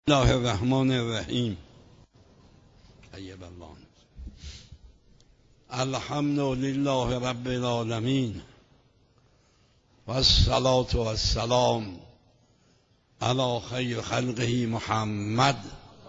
الله الرحمن الرحیم. طیب الله. الحمد لله رب العالمین و الصلاة و السلام علی خیر خلقه محمد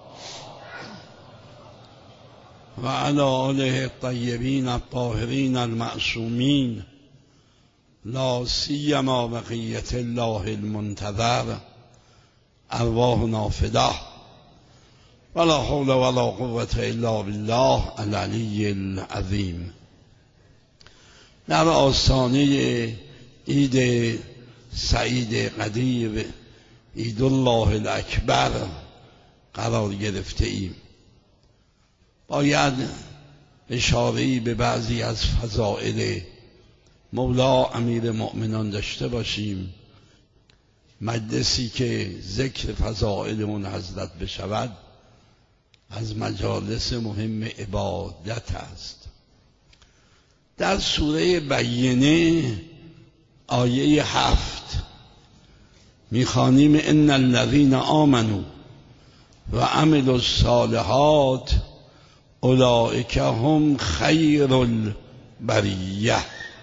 و علی آله الطیبین الطاهرین المعصومین، لا سیما بقیة الله المنتظر، ارواحنا فداه، ولا حول ولا قوة الا بالله العلی العظیم. در آستانه عید سعید قدیر، عید الله الاکبر قرار گرفته ایم. باید اشاره‌ای به بعضی از فضائل مولا امیرالمؤمنین داشته باشیم. مجلسی که ذکر فضائل اون حضرت بشود از مجالس مهم عبادت است. در سوره بینه آیه 7 میخوانیم ان الذین آمنوا و عملوا الصالحات اولئک هم خیر البریه.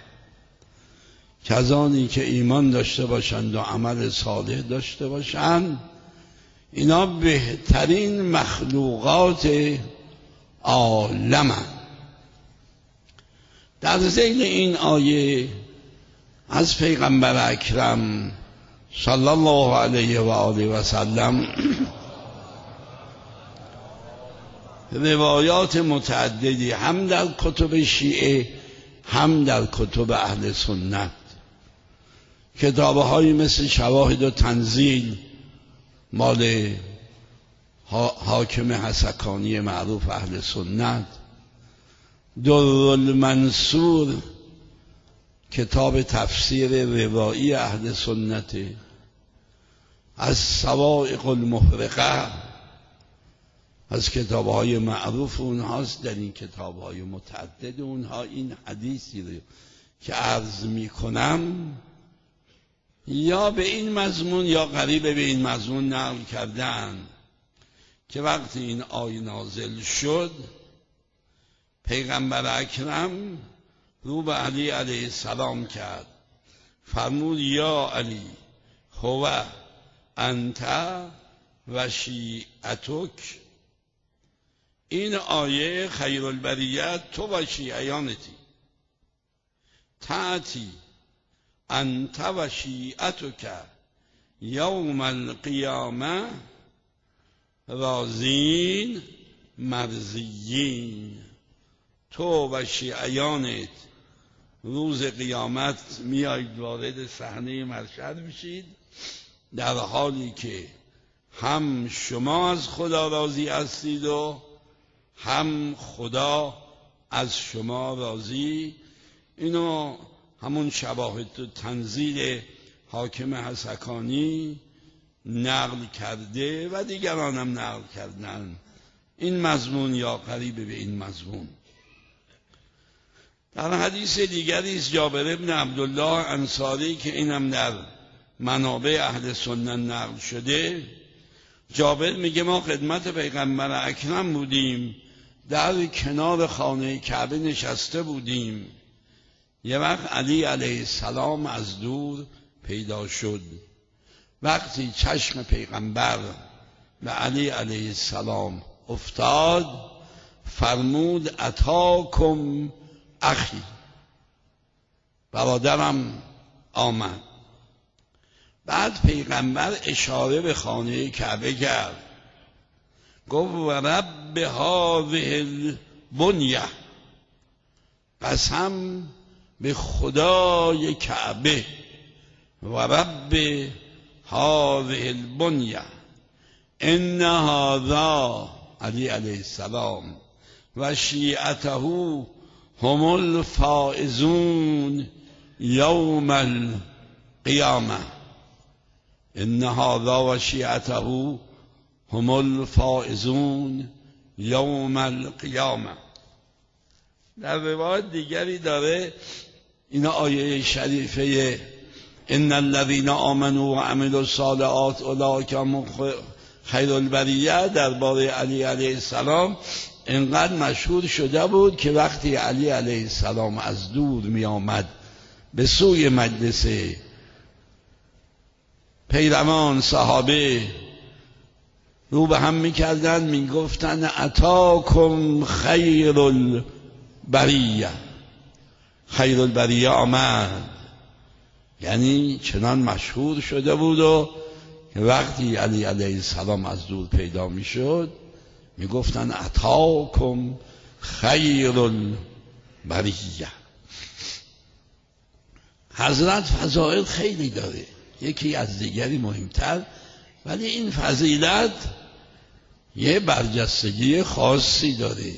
کسانی که ایمان داشته باشند و عمل صالح داشته باشند، اینا بهترین مخلوقات عالمند. در ذیل این آیه از پیغمبر اکرم صلی الله علیه و آله و سلم روایات متعددی هم در کتب شیعه هم در کتب اهل سنت، کتاب‌هایی مثل شواهد و تنزیل مال حاکم حسکانی معروف اهل سنت، درالمنصور کتاب تفسیر روایی اهل سنت، از صواعق المحرقه از کتاب‌های معروف اونهاست. در این کتاب‌های متعدد اونها این حدیثی رو که عرض می‌کنم یا به این مضمون یا قریب به این مضمون نقل کردن که وقتی این آیه نازل شد پیغمبر اکرم رو به علی علیه السلام کرد، فرمود یا علی هو انت و شیعتک. این آیه خیر البریه تو و شیعیانتی، تأتی انت و شیعتک یوم القیامه راضین مرضیین. تو و شیعیانت روز قیامت میایید وارد صحنه محشر میشید در حالی که هم شما از خدا راضی هستید و هم خدا از شما راضی. اینو همون شواهد و تنزیل حاکم حسکانی نقل کرده و دیگران هم نقل کردن این مضمون یا قریب به این مضمون. در حدیث دیگری از جابر بن عبدالله انصاری که اینم در منابع اهل سنت نقل شده، جابر میگه ما خدمت پیغمبر اکرم بودیم، در کنار خانه کعبه نشسته بودیم. یه وقت علی علیه السلام از دور پیدا شد. وقتی چشم پیغمبر به علی علیه السلام افتاد فرمود اتاکم اخی، برادرم آمد. بعد پیغمبر اشاره به خانه کعبه کرد، گفت و رب هذه البنیه، قسم به خدای کعبه، و رب هذه البنیه ان هذا علی علیه السلام و شیعته هم الفائزون یوم القیامه. ان هذا و شیعته هم الفائزون یوم القیامه. در روایت دیگری داره این آیه شریفه ان الذين آمنوا و عملوا الصالحات اولئک هم خیرالبریه درباره علی علیه السلام انقدر مشهور شده بود که وقتی علی علیه السلام از دور می آمد به سوی مجلس پیروان صحابه رو به هم می کردن، می گفتن اتاکم خیرالبریه، خیرالبریه آمد. یعنی چنان مشهور شده بود و که وقتی علی علیه السلام از دور پیدا می شد می گفتن اتاکم خیرالبریه. حضرت فضائل خیلی داره، یکی از دیگری مهمتر، ولی این فضیلت یه برجستگی خاصی داره.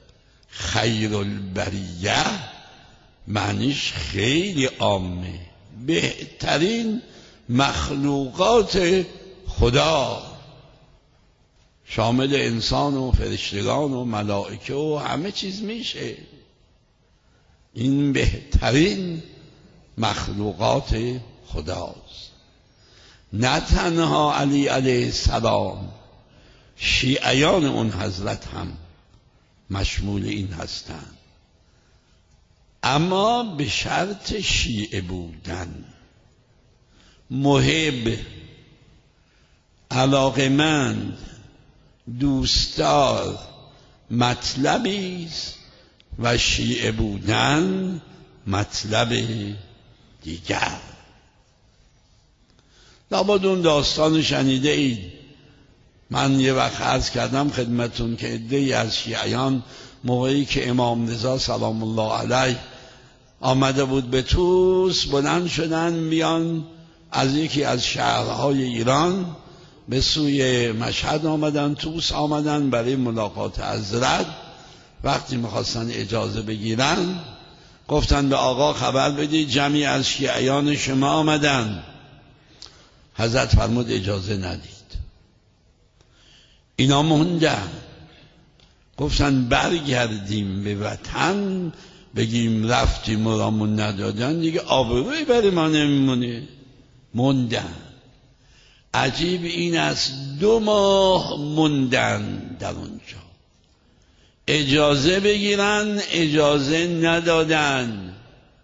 خیرالبریه معنیش خیلی عامه، بهترین مخلوقات خدا، شامل انسان و فرشتگان و ملائکه و همه چیز میشه. این بهترین مخلوقات خداست. نه تنها علی علیه السلام، شیعیان اون حضرت هم مشمول این هستند، اما به شرط شیعه بودن، محب، علاقمند، دوستدار مطلبی است و شیعه بودن مطلب دیگر. لابد اون داستان شنیده اید. من یه وقت عرض کردم خدمتون که عده‌ای از شیعیان موقعی که امام رضا سلام الله علیه آمده بود به طوس، بلند شدن بیان از یکی از شهرهای ایران به سوی مشهد آمدن، طوس آمدن برای ملاقات حضرت. وقتی میخواستن اجازه بگیرن گفتن به آقا خبر بدید جمعی از شیعیان شما آمدن. حضرت فرمود اجازه ندید. اینا موندن، گفتن برگردیم به وطن بگیم رفتیم و رامون ندادن دیگه آبروی برای ما نمیمونه. موندن. عجیب این است 2 ماه موندن در اونجا، اجازه بگیرن اجازه ندادن.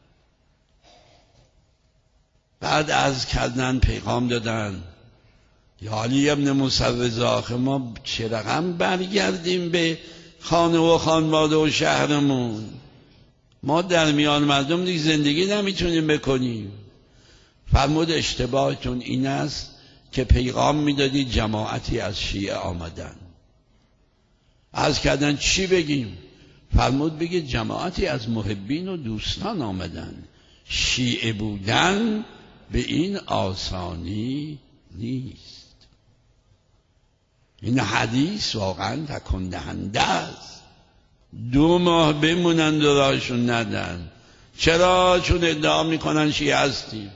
بعد عرض کردن، پیغام دادن، یا علی ابن موسی رضا ما چه رقم برگردیم به خانه و خانواده و شهرمون؟ ما در میان مردم دیگه زندگی نمیتونیم بکنیم. فرمود اشتباهتون این است که پیغام میدادی جماعتی از شیعه آمدن. عرض کردن چی بگیم؟ فرمود بگید جماعتی از محبین و دوستان آمدن. شیعه بودن به این آسانی نیست. این حدیث واقعا تکان دهنده است. 2 ماه بمونند و راهشون ندن. چرا؟ چون ادعا میکنن شیعه هستیم.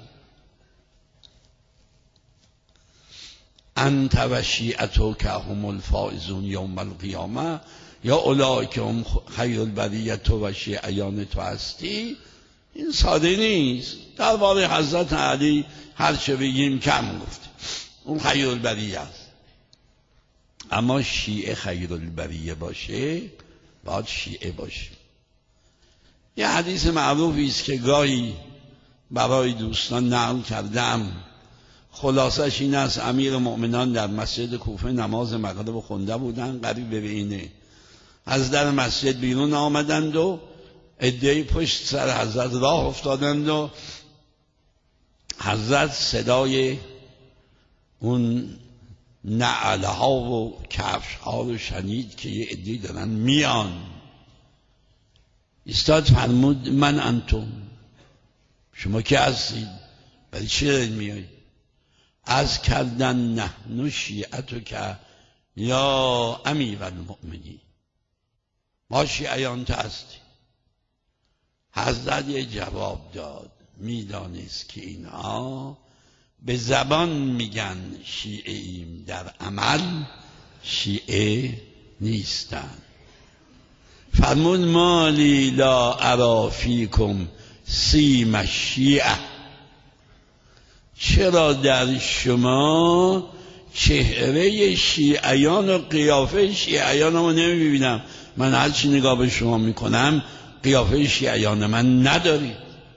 انت و شیعتک هم الفائزون یوم القیامه، یا اولئک هم خیر البریه تو و شیعیان تو هستی. این ساده نیست. درباره حضرت علی هر چه بگیم کم گفتیم، اون خیر البریه است. اما شیعه خیر البریه باشه باید شیعه باشه. یه حدیث معروفی است که گاهی برای دوستان نقل کردم. خلاصش این است: امیر مؤمنان در مسجد کوفه نماز مغرب خونده بودن، قریب به اینه. از در مسجد بیرون آمدند و عده‌ای پشت سر حضرت راه افتادند و حضرت صدای اون نعلها و کفشها رو شنید که یه عده‌ای دارن میان. استاد فرمود من انتم، شما که هستید؟ برای چی دارید میایید؟ از کردن نحن شیعتک یا امیر المؤمنین، ما شیعیان تو هستی. حضرت یه جواب داد، میدانست که اینها به زبان میگن شیعه ایم، در عمل شیعه نیستن. فرمود مالی لا ارا فیکم سیم الشیعه، چرا در شما چهره شیعیان و قیافه شیعیان رو نمیبینم. من هرچی نگاه به شما میکنم قیافه شیعیان من ندارید.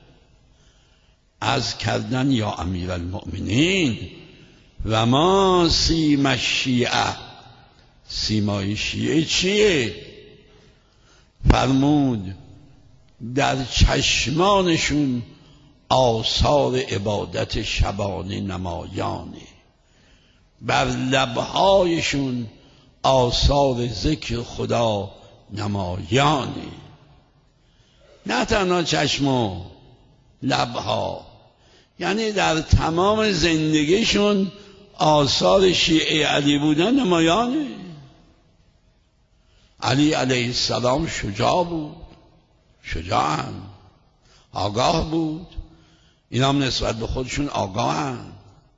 از کردن یا امیرالمؤمنین و ما سیم الشیعه، سیمای شیعه چیه؟ فرمود در چشمانشون آثار عبادت شبانه نمایانه، بر لبهایشون آثار ذکر خدا نمایانه. نه تنها چشم و لبها، یعنی در تمام زندگیشون آثار شیعه علی بودن نمایانه. علی علیه السلام شجاع بود، شجاعن، آگاه بود، اینا هم نسبت به خودشون آگاهن.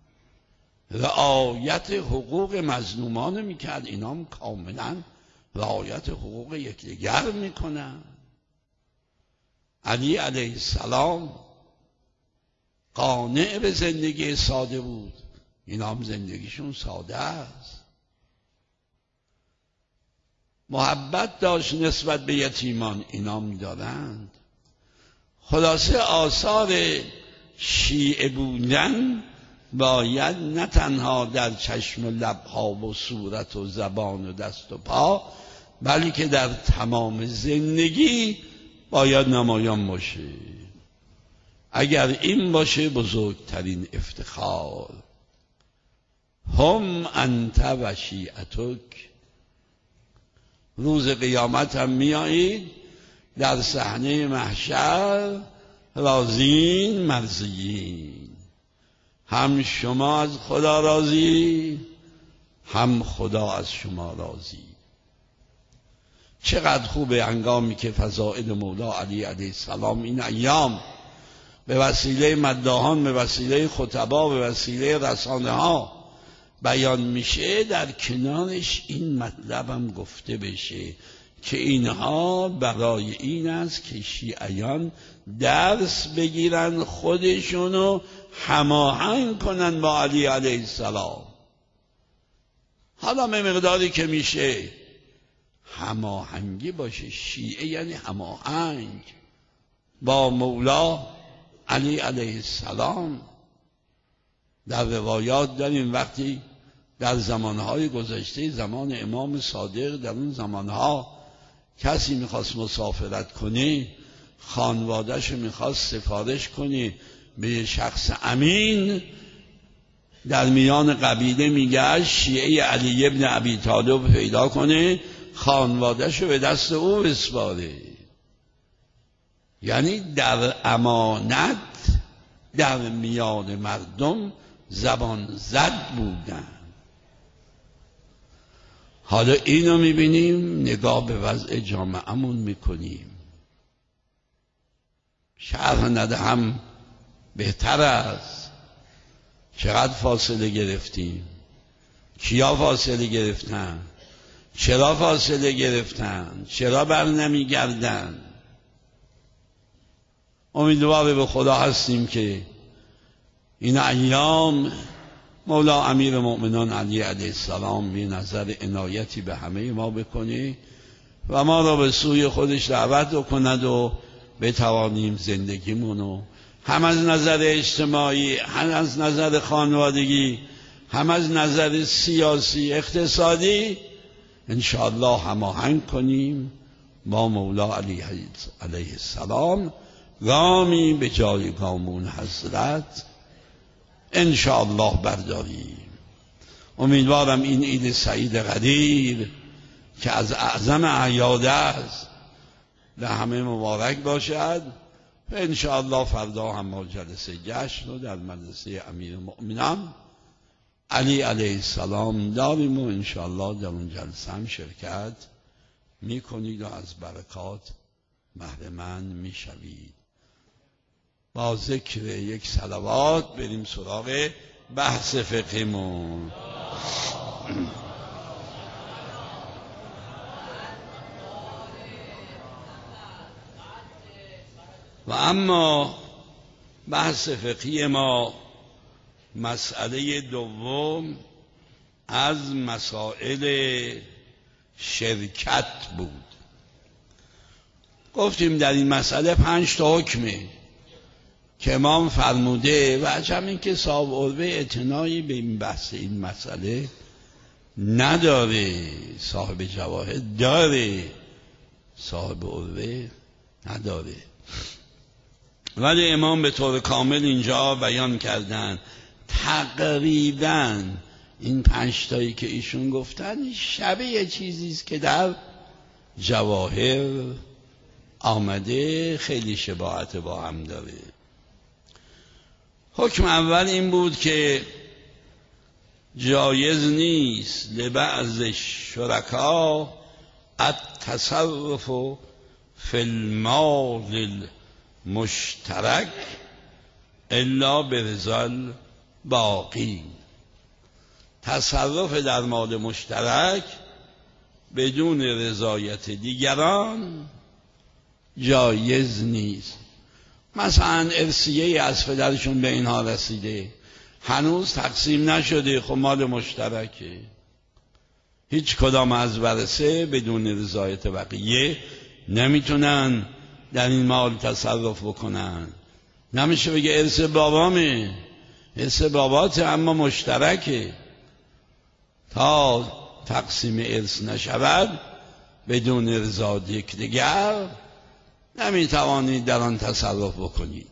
رعایت حقوق مظلومان میکرد، اینا هم کاملا رعایت حقوق یکدیگر میکنن. علی علیه السلام قانع به زندگی ساده بود، اینا هم زندگیشون ساده است. محبت داشت نسبت به یتیمان، اینا هم دارند. خلاصه آثار شیعه بودن باید نه تنها در چشم و لبها و صورت و زبان و دست و پا، بلکه در تمام زندگی باید نمایان باشه. اگر این باشه بزرگترین افتخار. هم انت و شیعتک، روز قیامت هم میایید در صحنه محشر راضین مرضیین، هم شما از خدا راضی، هم خدا از شما راضی. چقدر خوبه هنگامی که فضائل مولا علی علیه السلام این ایام به وسیله مداحان، به وسیله خطبا، به وسیله رسانه ها بیان میشه، در کنارش این مطلب هم گفته بشه که اینها برای این است که شیعیان درس بگیرن، خودشونو هماهنگ کنن با علی علیه السلام. حالا به مقداری که میشه هماهنگی باشه. شیعه یعنی هماهنگ با مولا علی علیه السلام. در روایات داریم وقتی در زمانهای گذشته، زمان امام صادق، در اون زمانها کسی میخواست مسافرت کنه، خانواده‌شو میخواست سفارش کنه به شخص امین، در میان قبیله میگه شیعه علی ابن ابی طالب پیدا کنه، خانواده‌شو به دست او بسپاره. یعنی در امانت در میان مردم زبان زد بودن. حالا اینو میبینیم، نگاه به وضع جامعه‌مون میکنیم. شرح ندهم بهتر است. چقدر فاصله گرفتیم، کیا فاصله گرفتن، چرا فاصله گرفتن، چرا بر نمیگردن. امیدوار به خدا هستیم که این ایام مولا امیر مؤمنان علی علیه السلام به نظر عنایتی به همه ما بکنه و ما را به سوی خودش دعوت کند و بتوانیم زندگیمونو هم از نظر اجتماعی، هم از نظر خانوادگی، هم از نظر سیاسی اقتصادی انشاءالله هماهنگ کنیم با مولا علیه السلام، گامی به جای گامون حضرت انشاءالله برداریم. امیدوارم این عید سعید قدیر که از اعظم اعیاد است به همه مبارک باشد و انشاءالله فردا هم ما جلسه جشن رو در مدرسه امیر المؤمنان علی علیه السلام داریم و انشاءالله در اون جلسه هم شرکت میکنید و از برکات بهره‌مند میشوید. با ذکر یک صلوات بریم سراغ بحث فقهمون. و اما بحث فقهی ما مسئله دوم از مسائل شرکت بود. گفتیم در این مسئله 5 تا حکمه که امام فرموده و عجب این که صاحب عروه اعتنایی به این بحث این مسئله نداره. صاحب جواهر داره، صاحب عروه نداره. ولی امام به طور کامل اینجا بیان کردن تقریباً این 5 تایی که ایشون گفتن شبیه چیزیست که در جواهر آمده، خیلی شباهت با هم داره. حکم اول این بود که جایز نیست لبعض شرکا التصرف فی المال المشترک الا برضا الباقی. تصرف در مال مشترک بدون رضایت دیگران جایز نیست. مثلا ارثیه از پدرشون به اینها رسیده، هنوز تقسیم نشده، خب مال مشترکه، هیچ کدام از ورثه بدون رضایت بقیه نمیتونن در این مال تصرف بکنن. نمیشه بگه ارث بابامه، ارث باباته اما مشترکه. تا تقسیم ارث نشود بدون رضا یکدیگر نمیتوانید در آن تصرف بکنید.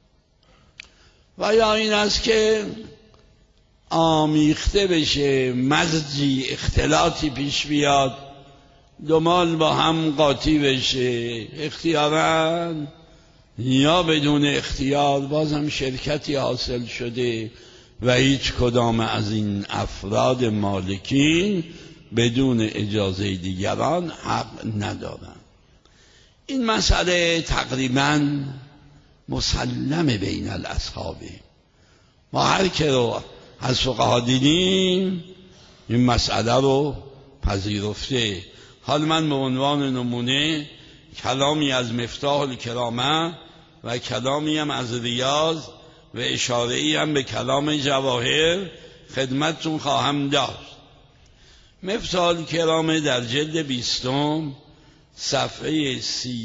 و یا این است که آمیخته بشه، مزجی اختلاطی پیش بیاد، دو مال با هم قاطی بشه، اختیاراً یا بدون اختیار بازم شرکتی حاصل شده و هیچ کدام از این افراد مالکین بدون اجازه دیگران حق ندارند. این مسئله تقریباً مسلم بین الاصحابه. ما هر که رو از فقها دیدیم این مسئله رو پذیرفته. حال من به عنوان نمونه کلامی از مفتاح الکرامه و کلامی هم از ریاض و اشاره‌ای هم به کلام جواهر خدمتتون خواهم داشت. مفتاح الکرامه در جلد 20 صفحه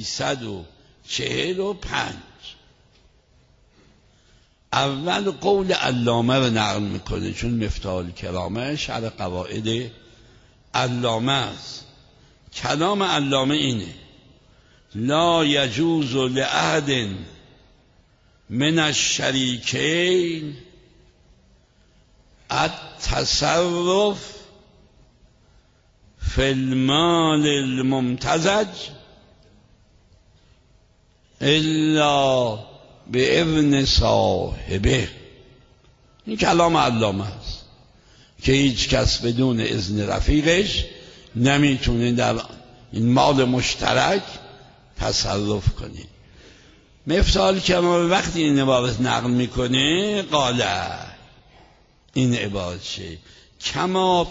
345 اول قول علامه رو نقل میکنه، چون مفتاح الکرامه شرح قواعد علامه است. کلام علامه اینه: لا یجوز لأحد من الشریکین التصرف فی المال الممتزج الا باذن صاحبه. این کلام علامه است که هیچ کس بدون اذن رفیقش نمیتونه در این مال مشترک تصرف کنه. مفتاح که ما وقتی این عبارت نقل میکنه قاله، این عبارت شه کما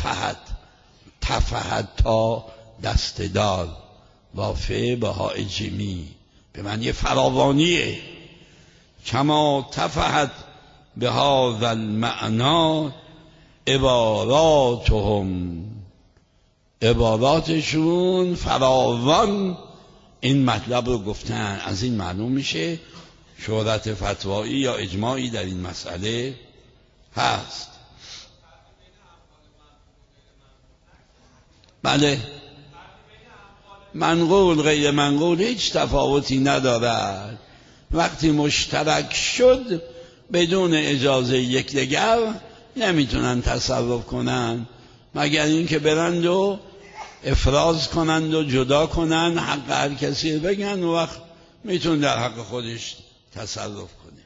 تفحت تا دستدار وافه بهای جمی، به معنی فراوانیه. کما تفحت به هذا المعنا عباراتشون فراوان این مطلب رو گفتن. از این معلوم میشه شهرت فتوایی یا اجماعی در این مسئله هست. بله، منقول غیر منقول هیچ تفاوتی ندارد. وقتی مشترک شد بدون اجازه یکدیگر نمیتونن تصرف کنن، مگر اینکه برند و افراز کنند و جدا کنند، حق هر کسی رو بگن و وقت میتون در حق خودش تصرف کنه.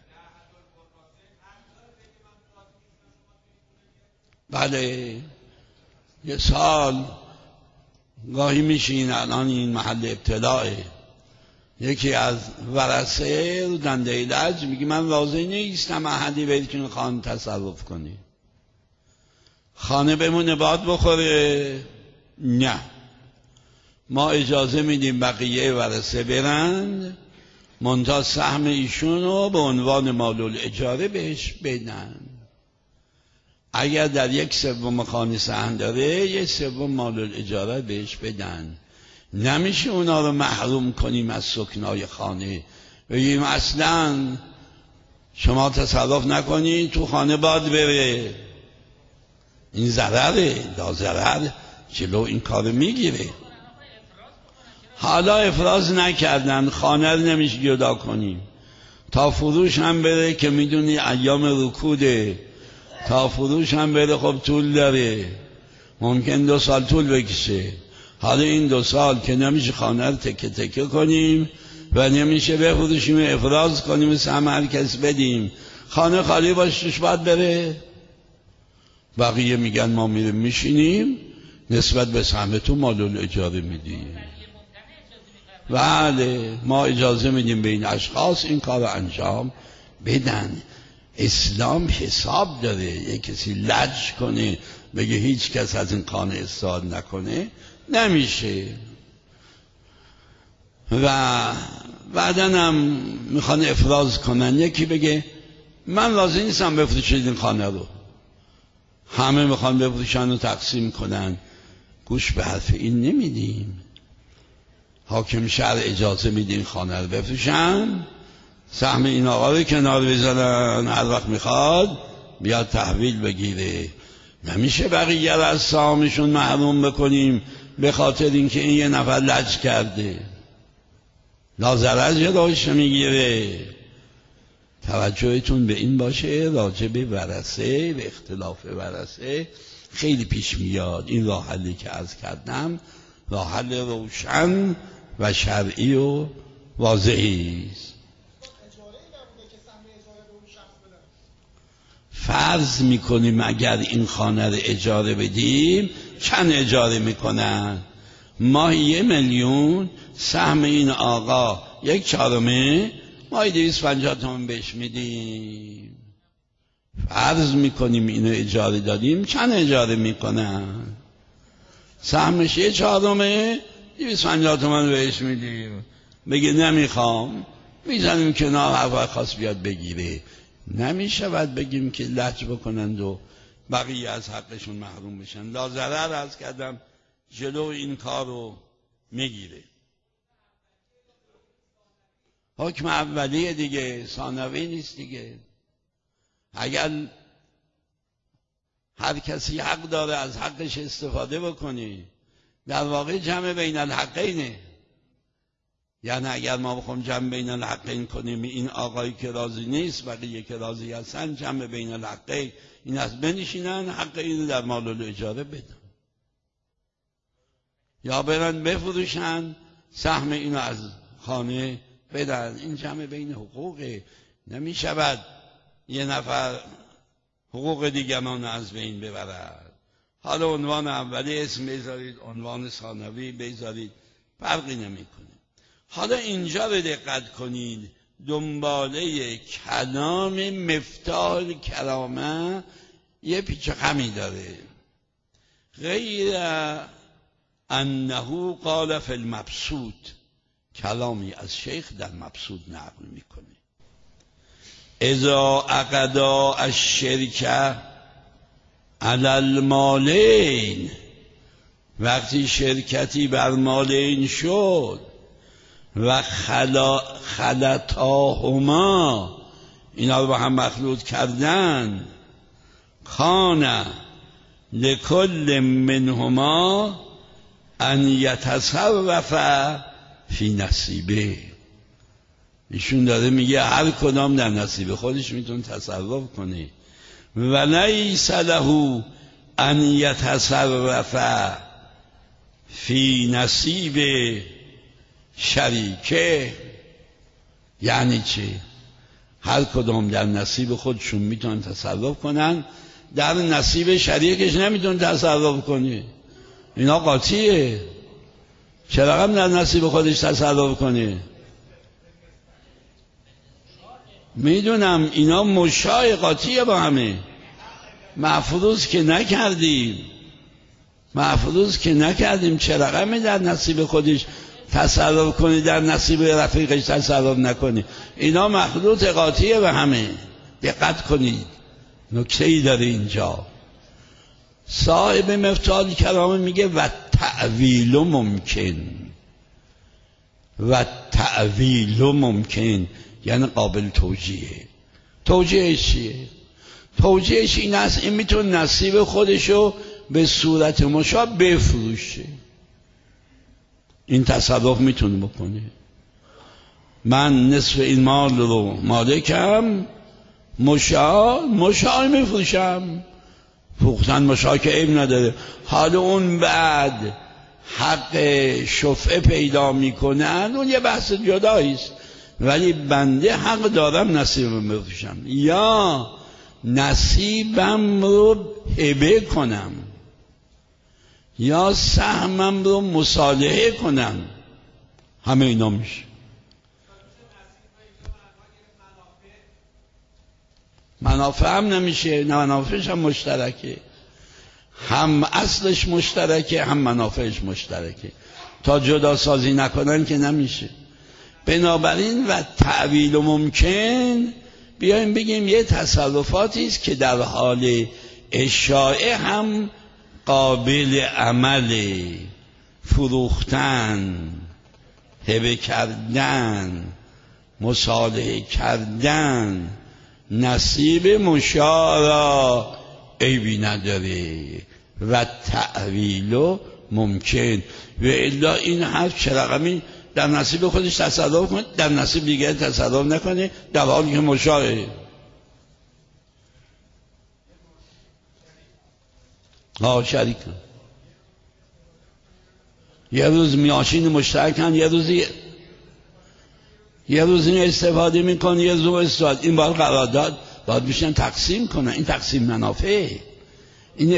بله، یه سال گاهی میشین، الان این محل ابتلاعه، یکی از ورثه رو دنده لج میگه من راضی نیستم احدی بهتون خانه تصرف کنی، خانه بمونه باد بخوره. نه، ما اجازه میدیم بقیه ورثه برند، منتها سهم ایشون رو به عنوان مال الاجاره بهش بدن. اگر در 1/3 خانه صحن داره 1/3 مال الاجاره بهش بدن. نمیشه اونا رو محروم کنیم از سکنای خانه، بگیم اصلا شما تصرف نکنی تو خانه باد بره. این ضرره، دا ضرر جلو این کار میگیره. حالا افراز نکردن، خانه رو نمیشه جدا کنیم. تا فروش هم بره که میدونی ایام رکوده، تا فروش هم بره خب طول داره، ممکن 2 سال طول بکشه. حالا این 2 سال که نمیشه خانه رو تکه تکه کنیم و نمیشه بفروشیم، افراز کنیم، سهم هر کس بدیم، خانه خالی باشش باید بره. بقیه میگن ما میریم میشینیم نسبت به سهمتون مال الاجاره میدیم. بله ما اجازه میدیم به این اشخاص این کار رو انجام بدن. اسلام حساب داره. یک کسی لج کنه بگه هیچ کس از این خانه استفاده نکنه نمیشه. و بعدن هم میخوان افراز کنن، یکی بگه من راضی نیستم بفروشید این خانه رو، همه میخوان بفروشن و تقسیم کنن. گوش به حرف این نمیدیم. حاکم شهر اجازه میده این خانه رو بفروشن، سهم این آقا رو کنار بذارن، هر وقت میخواد بیاد تحویل بگیره. نمیشه بقیه رو از سهامشون محروم بکنیم به خاطر اینکه این یه نفر لج کرده، ضرر جلوش میگیره. توجهتون به این باشه. راجع به ورثه و اختلاف ورثه خیلی پیش میاد. این راه حلی که عرض کردم راه حل روشن و شرعی و واضحی است. فرض میکنیم اگر این خانه رو اجاره بدیم چند اجاره میکنن؟ ماهی 1 میلیون، سهم این آقا 1/4، ماهی 250 تومن بهش میدیم. فرض میکنیم اینو اجاره دادیم، چند اجاره میکنن؟ سهمش 1/4، 250 تومن بهش میدیم. بگه نمیخوام، میزنیم کنار، هر وقت خواست بیاد بگیره. نمیشود بگیم که لج بکنند و بقیه از حقشون محروم بشن. ضرر عرض کردم جلو این کار رو میگیره. حکم اولیه دیگه، ثانوی نیست دیگه. اگر هر کسی حق داره از حقش استفاده بکنه، در واقع جمع بین الحقینه. یعنی اگر ما بخوام جمع بین الحقین کنیم، این آقایی که راضی نیست بقیه که راضی هستن، جمع بین الحقین این از بنشینن، حق اینو در مال الاجاره بدن، یا برن بفروشن سهم اینو از خانه بدن. این جمع بین حقوقه. نمی شود یه نفر حقوق دیگران از بین ببرد. حالا عنوان اولی اسم بذارید، عنوان ثانوی بذارید، فرقی نمیکنه. حالا اینجا رو دقت کنید، دنباله کلام مفتاح کرامه یه پیچ و خمی داره. غیر انه قال فی المبسوط، کلامی از شیخ در مبسوط نقل میکنه. اذا عقدا الشرکه علی المالین، وقتی شرکتی بر مالین شد و خلطاهما، اینا رو با هم مخلوط کردن، کان لکل منهما ان یتصرف فی نصیبه. ایشون داره میگه هر کدام در نصیب خودش میتونه تصرف کنه. ولیس له ان یتصرف فی نصیب شریکه. یعنی چه؟ هر کدام در نصیب خودشون میتونن تصرف کنن، در نصیب شریکش نمیتون تصرف کنه. اینا قاطیه. چرا هم در نصیب خودش تصرف کنه؟ میدونم اینا مشای قاطیه با همه. محفوظ که نکردیم چرا هم در نصیب خودش تصرف کنی، در نصیب رفیقش تصرف نکنی. اینا مخلوط قاطیه به همه. دقت کنید، نکته‌ای داره اینجا. صاحب مفتاح الکرامه میگه و تأویل ممکن، و تأویل ممکن یعنی قابل توجیهه. توجیهش چیه؟ توجیهش این است این میتونه نصیب خودشو به صورت مشابه بفروشه. این تصرف میتونه بکنه. من نصف این مال رو مالکم، مشاع میفروشم. فروختن مشاع که عیب نداره. حالا اون بعد حق شفعه پیدا میکنن اون یه بحث جداییست، ولی بنده حق دارم نصیبم بفروشم یا نصیبم رو هبه کنم یا سهمم رو مصالحه کنم. همه اینا میشه. منافع هم نمیشه، نه منافعش هم مشترکه، هم اصلش مشترکه هم منافعش مشترکه. تا جدا سازی نکنن که نمیشه. بنابراین و تأویل ممکن بیایم بگیم یه تصرفاتی است که در حال اشاعه هم قابل عمل، فروختن، هبه کردن، مصالحه کردن، نصیب مشاع را عیبی نداره و تأویل ممکن. و الا این حرف چه رقمی در نصیب خودش تصرف کنه، در نصیب دیگر تصرف نکنه، در حالی که مشاعه. شریک کن. یه روز میاشین مشترکن، یه روز این استفاده میکنه، یه روز استفاده. این بار قرارداد باید بشن تقسیم کنن. این تقسیم منافع، این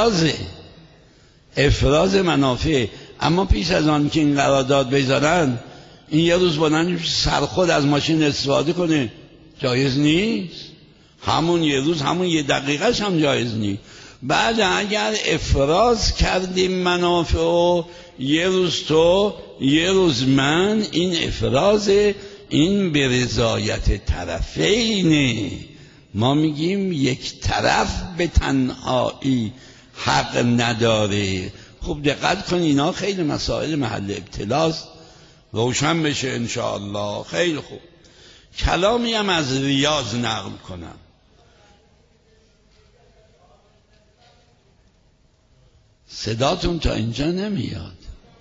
افراز منافع. اما پیش از آن که این قرارداد بذارن این یه روز بلند سرخود از ماشین استفاده کنه، جایز نیست. همون یه روز، همون یه دقیقهش هم جایز نیست. بعد اگر افراز کردیم منافع، یه روز تو یه روز من، این افراز، این به رضایت طرفینه. ما میگیم یک طرف به تنهایی حق نداره. خوب دقت کن، اینا خیلی مسائل محل ابتلاست، روشن بشه انشاءالله. خیلی خوب. کلامی هم از ریاض نقل کنم. صداتون تا اینجا نمیاد.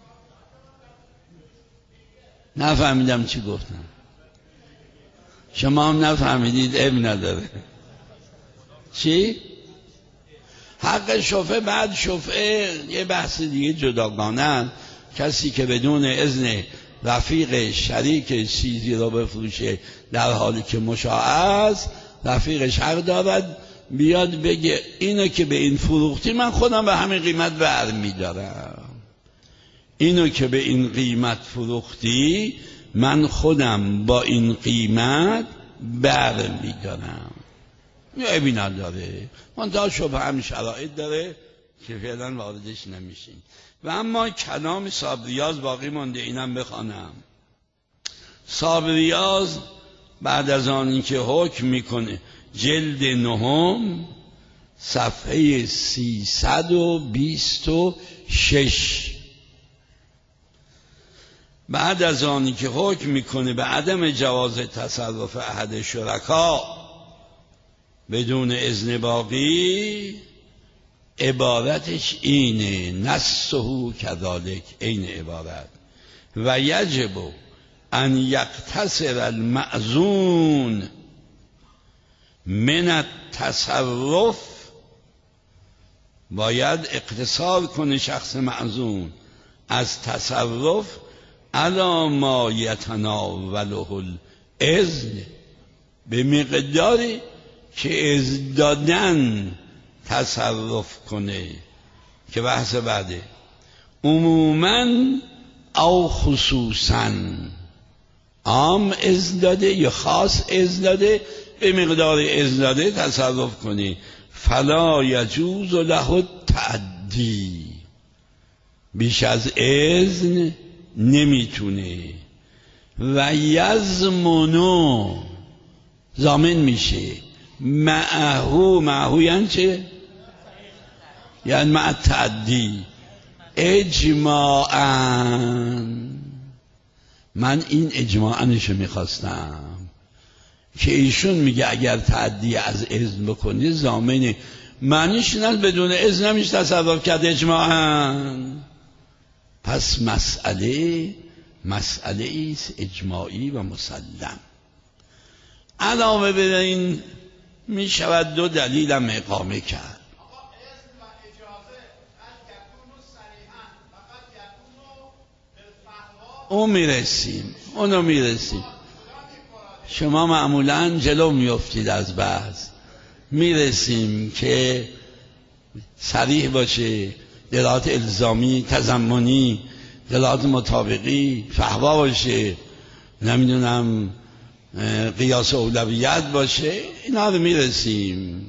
نفهمیدم چی گفتم. شما هم نفهمیدید، عیب نداره. چی؟ حق شفعه. بعد شفعه یه بحث دیگه جداگانه. کسی که بدون اذن رفیق شریک چیزی رو بفروشه در حالی که مشاع است، رفیقش حق دارد بیاد بگه اینو که به این فروختی من خودم به همین قیمت برمیدارم. اینو که به این قیمت فروختی من خودم با این قیمت برمیدارم. عیبی نداره. منتها شبه هم شرایط داره که فعلا واردش نمیشیم. و اما کلام صاحب ریاض باقی مونده، اینم بخوانم. صاحب ریاض بعد از آن که حکم میکنه، جلد 9 صفحه 326، بعد از آنی که حکم میکنه به عدم جواز تصرف احد شرکا بدون اذن باقی، عبارتش اینه، نصه کذالک، این عبارت. و یجب ان یقتصر المأذون من التصرف، باید اقتصار کنه شخص معذون از تصرف علی ما یتناوله الاذن، به مقداری که اذن دادن تصرف کنه، که بحث بعده. عموما او خصوصا، عام اذن داده یا خاص اذن داده، به مقدار اذن داده تصرف کنه. فلا یجوز له التعدی، بیش از اذن نمیتونه. و یضمنو، ضامن میشه، معهو یعنی چه؟ یعنی مع تعدی اجماعاً. من این اجماعاًشو میخواستم که ایشون میگه اگر تعدی از اذن بکنی ضامنه، معنیش این است بدون اذن نمیشه تصرف کرد اجماعاً. پس مسئله است اجماعی و مسلم. علاوه بر این می شود دو دلیل هم اقامه کرد. اونو میرسیم. شما معمولا جلو میافتید از بحث، میرسیم که صریح باشه، دلالت الزامی، تضمنی، دلالت مطابقی، فحوا باشه، نمیدونم قیاس اولویت باشه، اینا رو میرسیم.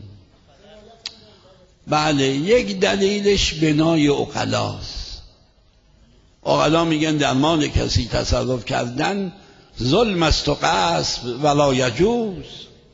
بله، یک دلیلش بنای عقلاست. عقلا میگن در مال کسی تصرف کردن ظلم است و غصب ولا یجوز،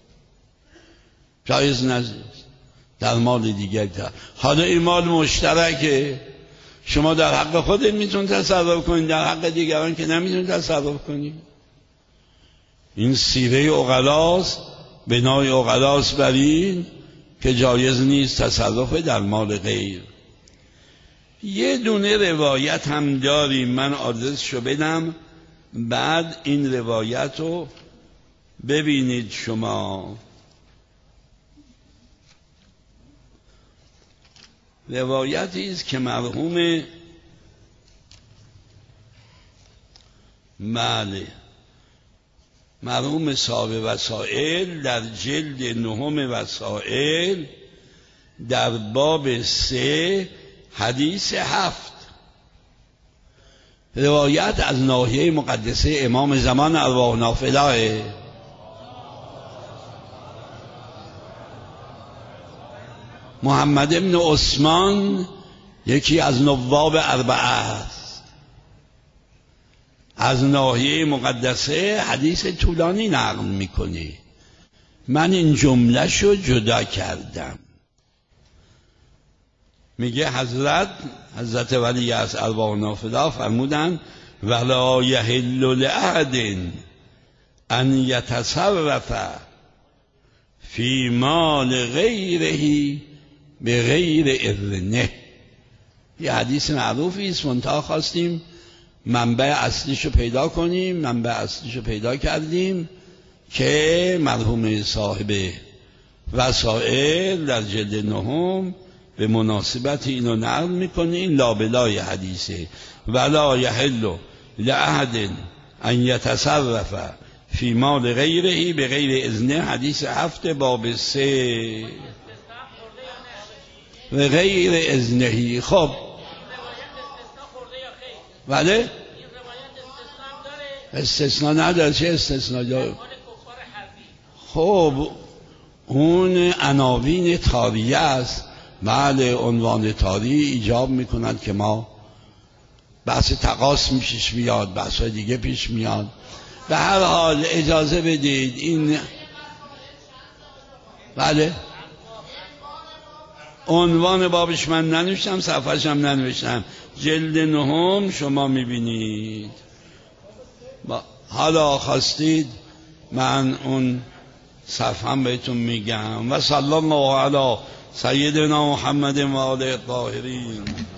جایز نیست در مال دیگر. حالا این مال مشترکه، شما در حق خودت میتونید تصرف کنید، در حق دیگران که نمیتونید تصرف کنید. این سیره عقلاست، بنای عقلاست بر این که جایز نیست تصرف در مال غیر. یه دونه روایت هم داریم، من آدرسشو بدم، بعد این روایت رو ببینید شما. روایتی است که مرحوم صاحب وسائل در جلد 9 وسائل در باب 3 حدیث 7 روایت از ناحیه مقدسه امام زمان ارواح نافله محمد ابن عثمان، یکی از نواب اربعه است. از ناحیه مقدسه حدیث طولانی نقل میکنه. من این جمله شو جدا کردم. میگه حضرت ولی از ارواح نافله فرمودن ولا یحل لأحد ان یتصرف فی مال غیره به غیر اذنه. یه حدیث معروفی است، منتها خواستیم منبع اصلیشو پیدا کنیم. منبع اصلیشو پیدا کردیم که مرحوم صاحب وسائل در جلد 9 به مناسبت اینو نقل میکنه. این لابلای حدیثه ولا یحل لأحد ان یتصرف فی مال غیره به غیر اذنه، حدیث 7 باب 3 و غیر اذنهی. خب بله، استثناء نداره. چه استثناء داره؟ خب اون عناوین تاریه است. بله، عنوان تاری ایجاب میکند که ما بحث تقاس پیش میاد، بحث دیگه پیش میاد. به هر حال اجازه بدید این بله عنوان بابش من ننوشتم، صفحه‌ش هم ننوشتم، جلد 9 شما میبینید. حالا خواستید من اون صفحه هم بهتون میگم. و صلی الله علی سیدنا محمد و آله الطاهرین.